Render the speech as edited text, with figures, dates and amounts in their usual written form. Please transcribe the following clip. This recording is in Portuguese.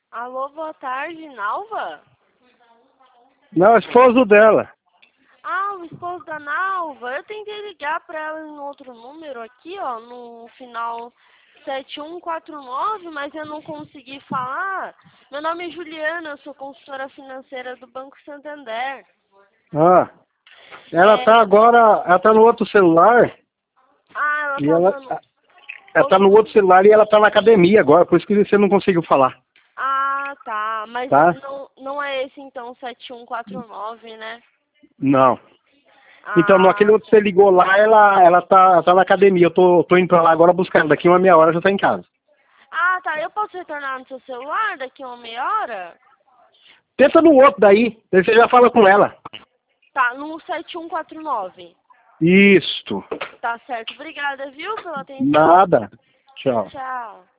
Alô, boa tarde, Nalva? Não, o esposo dela. Ah, o esposo da Nalva. Eu tentei ligar pra ela em outro número aqui, ó, no final 7149, mas eu não consegui falar. Meu nome é Juliana, eu sou consultora financeira do Banco Santander. Ah, ela É... tá agora, ela tá no outro celular Ah, ela e ela, tava no... ela tá no outro celular e ela tá na academia agora, por isso que você não conseguiu falar, Ah, tá. Mas tá? não é esse então, 7149, né? Não. Então, no aquele Ah, outro que você ligou lá, ela tá na academia. Eu tô indo pra lá agora buscar ela. Daqui uma meia hora já tá em casa. ah, tá. Eu posso retornar no seu celular daqui a uma meia hora? Tenta no outro daí você já fala com ela. Tá, no 7149. Isto. Tá certo. Obrigada, viu, pela atenção. Nada. Tchau. Tchau.